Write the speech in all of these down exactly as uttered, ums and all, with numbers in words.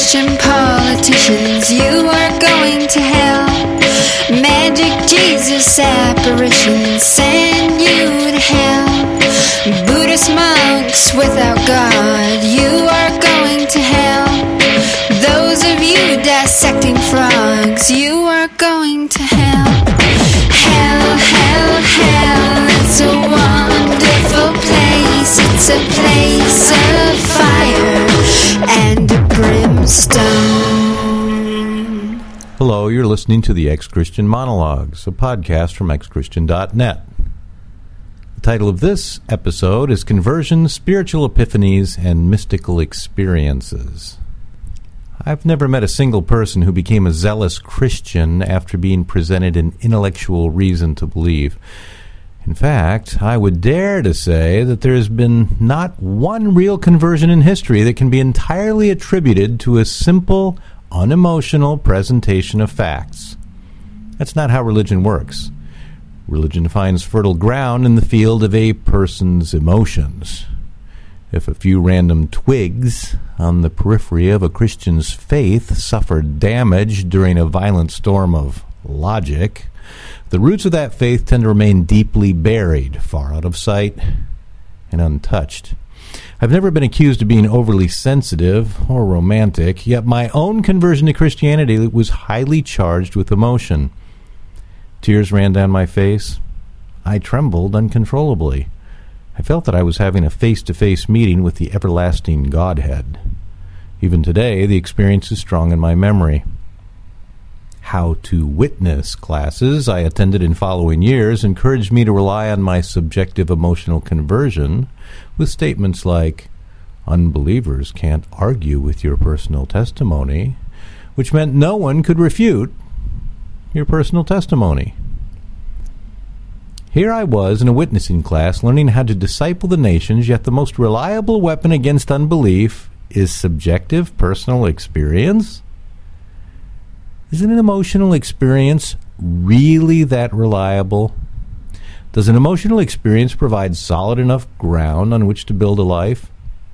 Christian politicians, you are going to hell. Magic Jesus apparitions send you to hell. Buddhist monks without God, you are going to hell. Those of you dissecting frogs, you are going to hell. Hell, hell, hell, it's a wonderful place. It's a place of fire and brimstone. Hello, you're listening to the Ex-Christian Monologues, a podcast from ex christian dot net. The title of this episode is Conversion, Spiritual Epiphanies, and Mystical Experiences. I've never met a single person who became a zealous Christian after being presented an intellectual reason to believe. In fact, I would dare to say that there has been not one real conversion in history that can be entirely attributed to a simple, unemotional presentation of facts. That's not how religion works. Religion finds fertile ground in the field of a person's emotions. If a few random twigs on the periphery of a Christian's faith suffered damage during a violent storm of logic, the roots of that faith tend to remain deeply buried, far out of sight and untouched. I've never been accused of being overly sensitive or romantic, yet my own conversion to Christianity was highly charged with emotion. Tears ran down my face. I trembled uncontrollably. I felt that I was having a face-to-face meeting with the everlasting Godhead. Even today, the experience is strong in my memory. How to witness classes I attended in following years encouraged me to rely on my subjective emotional conversion with statements like, "Unbelievers can't argue with your personal testimony," which meant no one could refute your personal testimony. Here I was in a witnessing class learning how to disciple the nations, yet the most reliable weapon against unbelief is subjective personal experience? Is an emotional experience really that reliable? Does an emotional experience provide solid enough ground on which to build a life?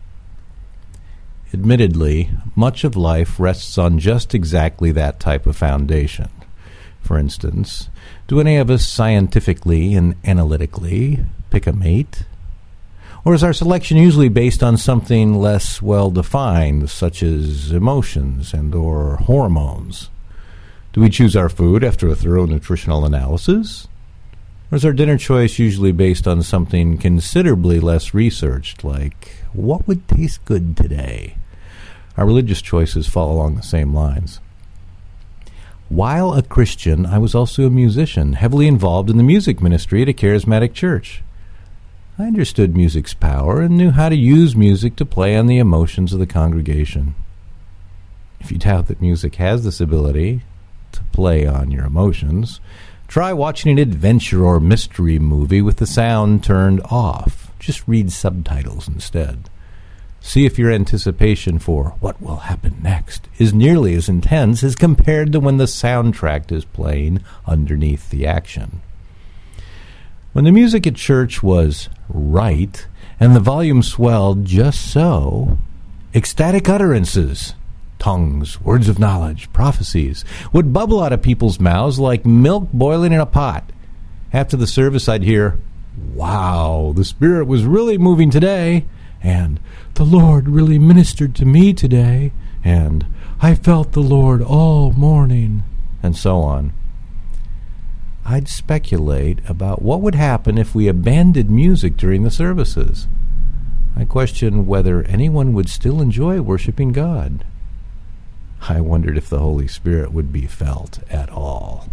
Admittedly, much of life rests on just exactly that type of foundation. For instance, do any of us scientifically and analytically pick a mate? Or is our selection usually based on something less well-defined, such as emotions and or hormones? Do we choose our food after a thorough nutritional analysis? Or is our dinner choice usually based on something considerably less researched, like what would taste good today? Our religious choices fall along the same lines. While a Christian, I was also a musician, heavily involved in the music ministry at a charismatic church. I understood music's power and knew how to use music to play on the emotions of the congregation. If you doubt that music has this ability to play on your emotions, try watching an adventure or mystery movie with the sound turned off. Just read subtitles instead. See if your anticipation for what will happen next is nearly as intense as compared to when the soundtrack is playing underneath the action. When the music at church was right and the volume swelled just so, ecstatic utterances, tongues, words of knowledge, prophecies would bubble out of people's mouths like milk boiling in a pot. After the service, I'd hear, "Wow, the Spirit was really moving today," and "The Lord really ministered to me today," and "I felt the Lord all morning," and so on. I'd speculate about what would happen if we abandoned music during the services. I question whether anyone would still enjoy worshiping God. I wondered if the Holy Spirit would be felt at all.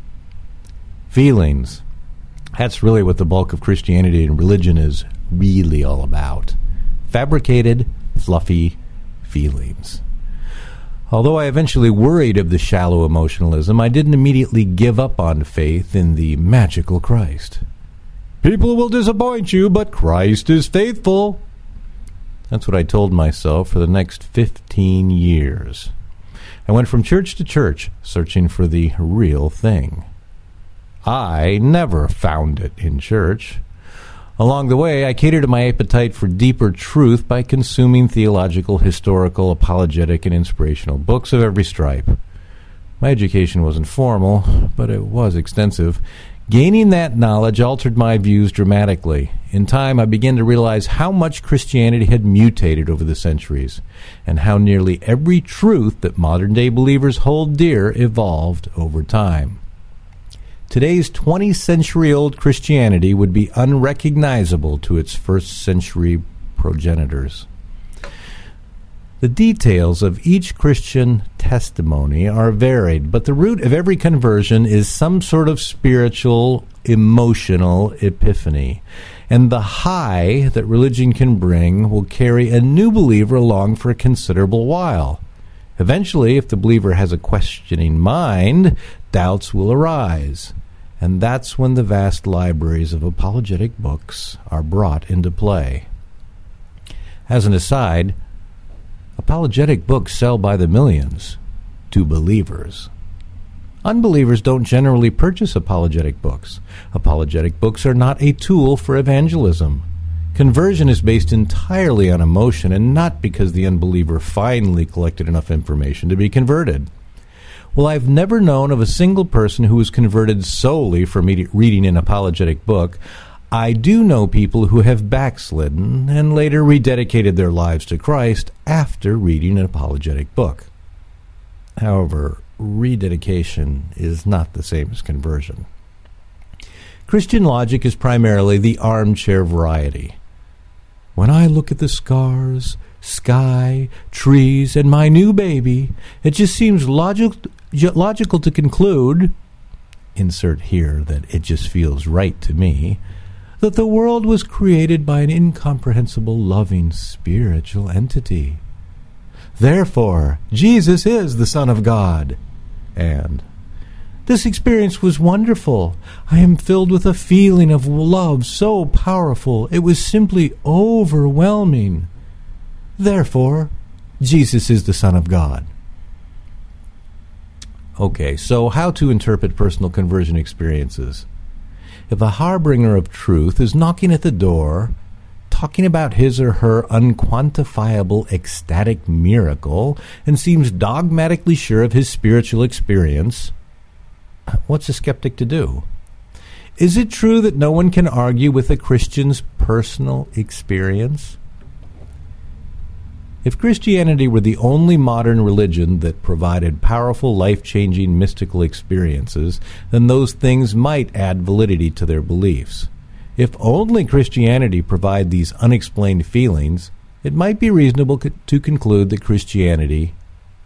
Feelings. That's really what the bulk of Christianity and religion is really all about. Fabricated, fluffy feelings. Although I eventually worried of the shallow emotionalism, I didn't immediately give up on faith in the magical Christ. People will disappoint you, but Christ is faithful. That's what I told myself for the next fifteen years. I went from church to church, searching for the real thing. I never found it in church. Along the way, I cater to my appetite for deeper truth by consuming theological, historical, apologetic, and inspirational books of every stripe. My education wasn't formal, but it was extensive. Gaining that knowledge altered my views dramatically. In time, I began to realize how much Christianity had mutated over the centuries, and how nearly every truth that modern-day believers hold dear evolved over time. Today's twentieth-century-old Christianity would be unrecognizable to its first-century progenitors. The details of each Christian testimony are varied, but the root of every conversion is some sort of spiritual, emotional epiphany. And the high that religion can bring will carry a new believer along for a considerable while. Eventually, if the believer has a questioning mind, doubts will arise. And that's when the vast libraries of apologetic books are brought into play. As an aside, apologetic books sell by the millions to believers. Unbelievers don't generally purchase apologetic books. Apologetic books are not a tool for evangelism. Conversion is based entirely on emotion and not because the unbeliever finally collected enough information to be converted. Well, I've never known of a single person who was converted solely from reading an apologetic book. I do know people who have backslidden and later rededicated their lives to Christ after reading an apologetic book. However, rededication is not the same as conversion. Christian logic is primarily the armchair variety. When I look at the scars, sky, trees, and my new baby, it just seems logic, logical to conclude, insert here that it just feels right to me, that the world was created by an incomprehensible, loving, spiritual entity. Therefore, Jesus is the Son of God. And this experience was wonderful. I am filled with a feeling of love so powerful, it was simply overwhelming. Therefore, Jesus is the Son of God. Okay, so how to interpret personal conversion experiences? If a harbinger of truth is knocking at the door, talking about his or her unquantifiable ecstatic miracle, and seems dogmatically sure of his spiritual experience, what's a skeptic to do? Is it true that no one can argue with a Christian's personal experience? If Christianity were the only modern religion that provided powerful, life-changing mystical experiences, then those things might add validity to their beliefs. If only Christianity provided these unexplained feelings, it might be reasonable co- to conclude that Christianity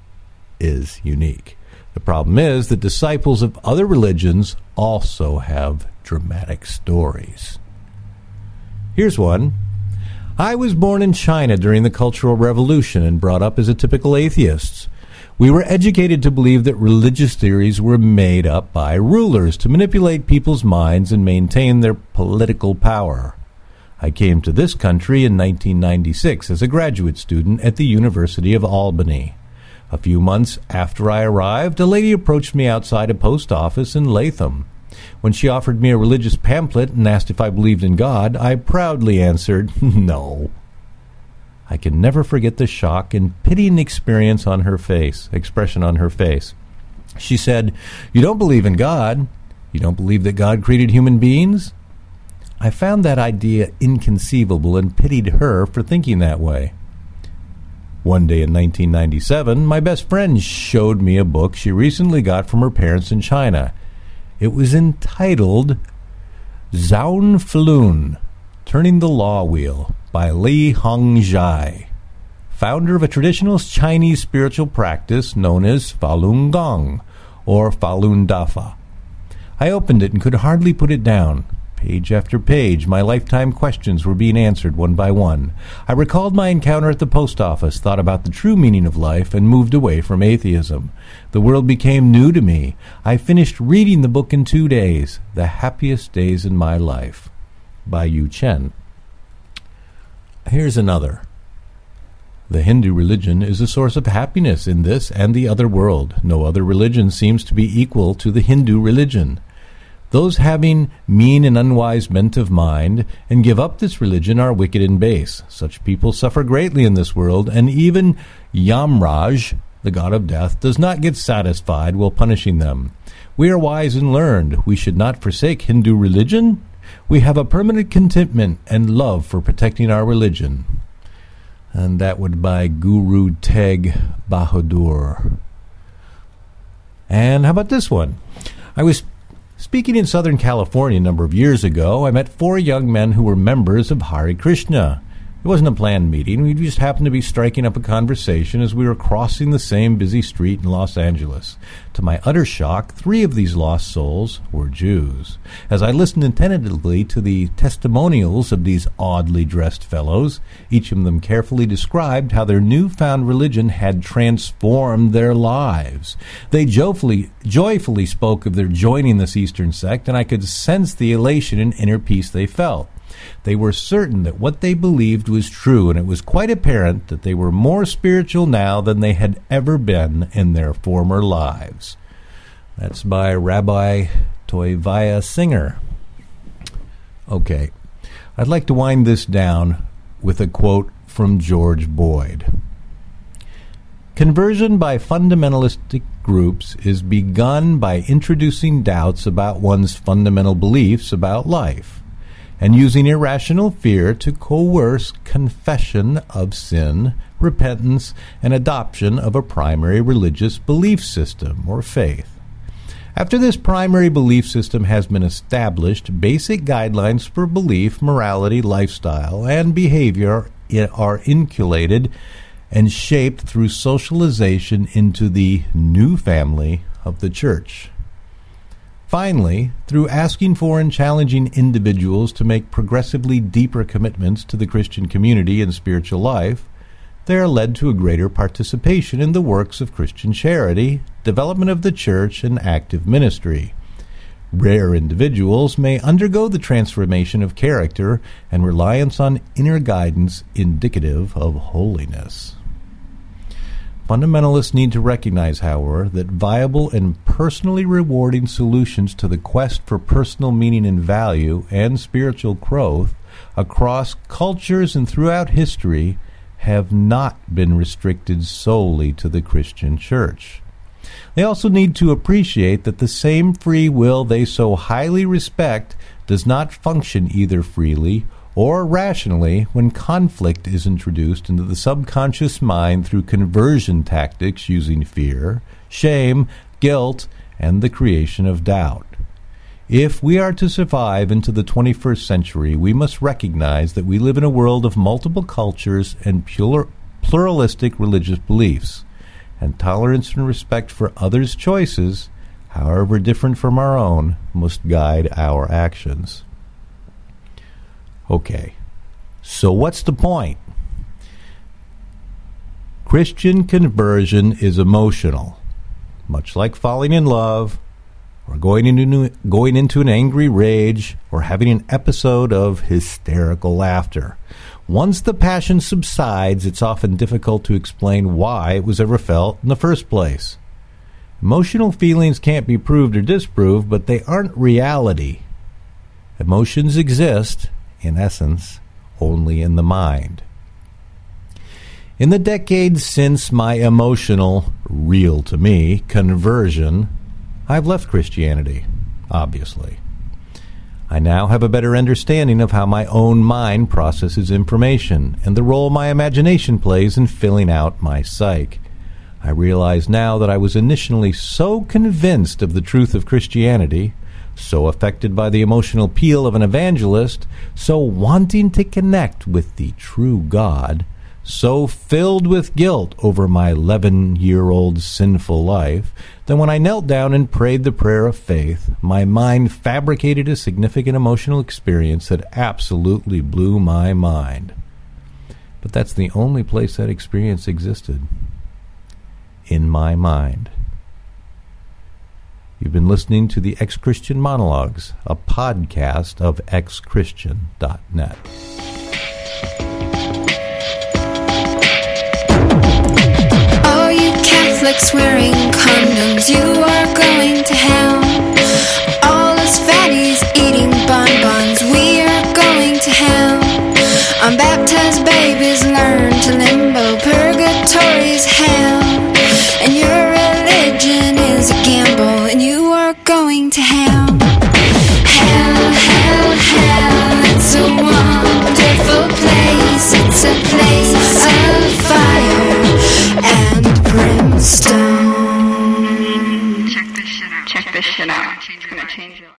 is unique. The problem is that disciples of other religions also have dramatic stories. Here's one. I was born in China during the Cultural Revolution and brought up as a typical atheist. We were educated to believe that religious theories were made up by rulers to manipulate people's minds and maintain their political power. I came to this country in nineteen ninety-six as a graduate student at the University of Albany. A few months after I arrived, a lady approached me outside a post office in Latham. When she offered me a religious pamphlet and asked if I believed in God, I proudly answered, no. I can never forget the shock and pitying experience on her face, expression on her face. She said, "You don't believe in God? You don't believe that God created human beings?" I found that idea inconceivable and pitied her for thinking that way. One day in nineteen ninety-seven, my best friend showed me a book she recently got from her parents in China. It was entitled Zhao Falun, Turning the Law Wheel, by Li Hongzhi, founder of a traditional Chinese spiritual practice known as Falun Gong, or Falun Dafa. I opened it and could hardly put it down. Page after page, my lifetime questions were being answered one by one. I recalled my encounter at the post office, thought about the true meaning of life, and moved away from atheism. The world became new to me. I finished reading the book in two days, The Happiest Days in My Life, by Yu Chen. Here's another. The Hindu religion is a source of happiness in this and the other world. No other religion seems to be equal to the Hindu religion. Those having mean and unwise bent of mind, and give up this religion, are wicked and base. Such people suffer greatly in this world, and even Yamraj, the god of death, does not get satisfied while punishing them. We are wise and learned. We should not forsake Hindu religion. We have a permanent contentment and love for protecting our religion. And that would by Guru Teg Bahadur. And how about this one? I was speaking in Southern California a number of years ago. I met four young men who were members of Hare Krishna. It wasn't a planned meeting. We just happened to be striking up a conversation as we were crossing the same busy street in Los Angeles. To my utter shock, three of these lost souls were Jews. As I listened attentively to the testimonials of these oddly dressed fellows, each of them carefully described how their newfound religion had transformed their lives. They joyfully, joyfully spoke of their joining this Eastern sect, and I could sense the elation and inner peace they felt. They were certain that what they believed was true, and it was quite apparent that they were more spiritual now than they had ever been in their former lives. That's by Rabbi Toivaya Singer. Okay, I'd like to wind this down with a quote from George Boyd. Conversion by fundamentalistic groups is begun by introducing doubts about one's fundamental beliefs about life, and using irrational fear to coerce confession of sin, repentance, and adoption of a primary religious belief system or faith. After this primary belief system has been established, basic guidelines for belief, morality, lifestyle, and behavior are inculcated and shaped through socialization into the new family of the church. Finally, through asking for and challenging individuals to make progressively deeper commitments to the Christian community and spiritual life, they are led to a greater participation in the works of Christian charity, development of the church, and active ministry. Rare individuals may undergo the transformation of character and reliance on inner guidance indicative of holiness. Fundamentalists need to recognize, however, that viable and personally rewarding solutions to the quest for personal meaning and value and spiritual growth across cultures and throughout history have not been restricted solely to the Christian church. They also need to appreciate that the same free will they so highly respect does not function either freely or rationally when conflict is introduced into the subconscious mind through conversion tactics using fear, shame, guilt, and the creation of doubt. If we are to survive into the twenty-first century, we must recognize that we live in a world of multiple cultures and pluralistic religious beliefs, and tolerance and respect for others' choices, however different from our own, must guide our actions. Okay, so what's the point? Christian conversion is emotional, much like falling in love, or going into, going into an angry rage, or having an episode of hysterical laughter. Once the passion subsides, it's often difficult to explain why it was ever felt in the first place. Emotional feelings can't be proved or disproved, but they aren't reality. Emotions exist, in essence, only in the mind. In the decades since my emotional, real to me, conversion, I've left Christianity, obviously. I now have a better understanding of how my own mind processes information and the role my imagination plays in filling out my psyche. I realize now that I was initially so convinced of the truth of Christianity, so affected by the emotional appeal of an evangelist, so wanting to connect with the true God, so filled with guilt over my eleven-year-old sinful life, that when I knelt down and prayed the prayer of faith, my mind fabricated a significant emotional experience that absolutely blew my mind. But that's the only place that experience existed. In my mind. You've been listening to the Ex-Christian Monologues, a podcast of ex christian dot net. All you Catholics wearing condoms, you are going to hell. All us fat change your life.